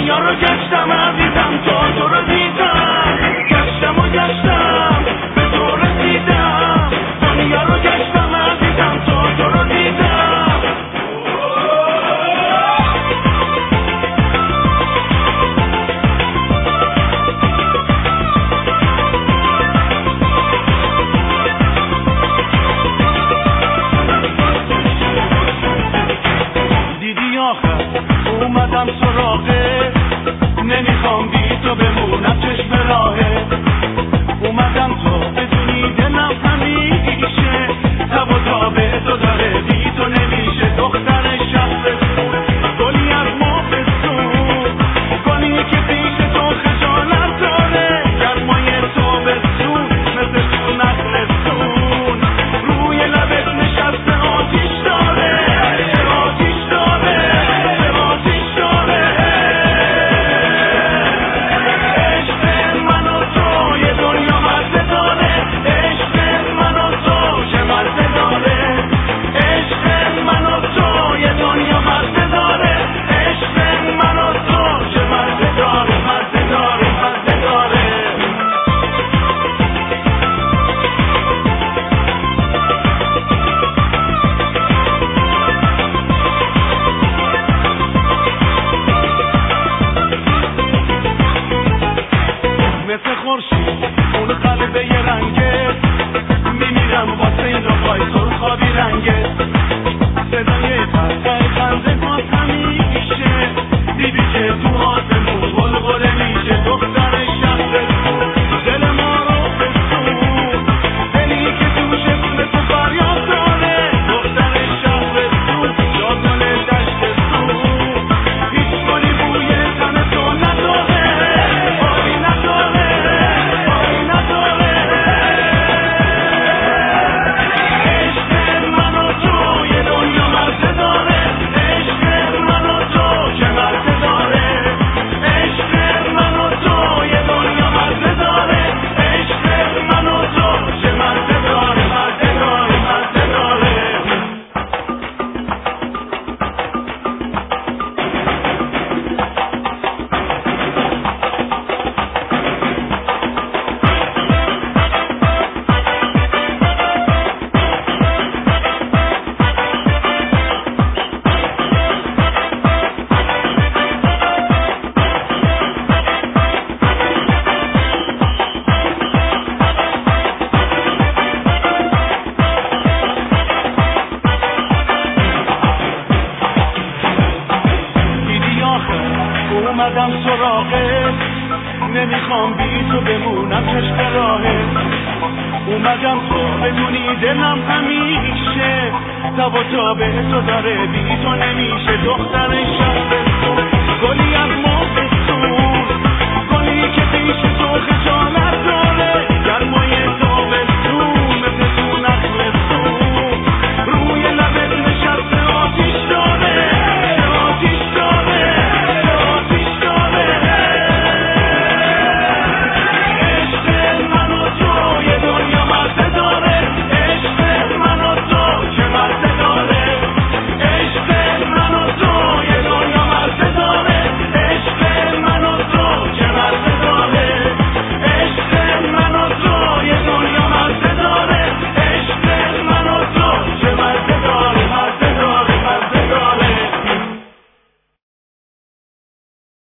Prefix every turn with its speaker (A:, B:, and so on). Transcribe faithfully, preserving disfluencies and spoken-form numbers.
A: دنیا رو گشتم عزیزم تا تو رو دیدم، گشتم و گشتم به تو رسیدم، دنیا رو گشتم عزیزم تا تو رو دیدم. دیدی آخر اومدم سراغه، نمیخوام بی تو بمونم چشم راهه، اومدم تو بدونی دلم همیشه تب و تابه تو داره، بی تو نمیشه دختر شهرستون، گلی از مافستون، گلی که پیش تو خجالت داره، گرمای تو بستون مثل تو نخلستون، روی لبت نشسته آتیش داره، آتیش داره، آتیش داره. عشق من و تو یه دنیا مزه داره، عشق من و تو چه مزه داره، عشق من و تو یه دنیا مزه داره، عشق من و تو چه مزه داره، مزه داره، مزه داره. مثل خورشید اون قلب یه رنگه، میمیرم واسه این رفای سرخابی رنگه، صدای قطعه خنده باز همیشه، دیدی که تو آسمون بلبله میشه، دختر شهرستون دل ما رو بستون، دلی که توش اسم تو فریاد داره، دختر شهرستون شاگل دشتستون، هیچ گلی بوی تن تو نداره، آبی نداره، آبی نداره. عشق من و تو یه دنیا مزه داره، عشق من و تو چه مزه داره، عشق من و تو یه دنیا مزه داره، عشق من و تو چه مزه داره، مزه داره، مزه داره. دیدی آخر اومدم سراغه، نمیخوام بی تو بمونم چشم راهه، اومدم تو بدونی دلم همیشه تب و تابه تو داره، بی تو نمیشه دختر شهرستون، گلی از مافستون، گلی که پیش تو خجالت داره.